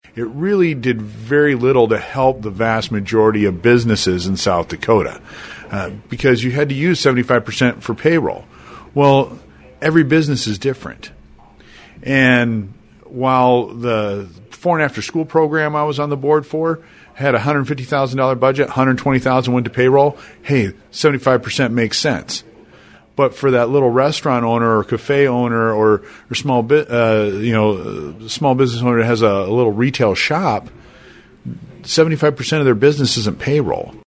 it really did very little to help the vast majority of businesses in South Dakota because you had to use 75% for payroll. Well, every business is different. And while the before and after school program I was on the board for had a $150,000 budget, $120,000 went to payroll, hey, 75% makes sense. But for that little restaurant owner or cafe owner or small small business owner that has a little retail shop, 75% of their business isn't payroll.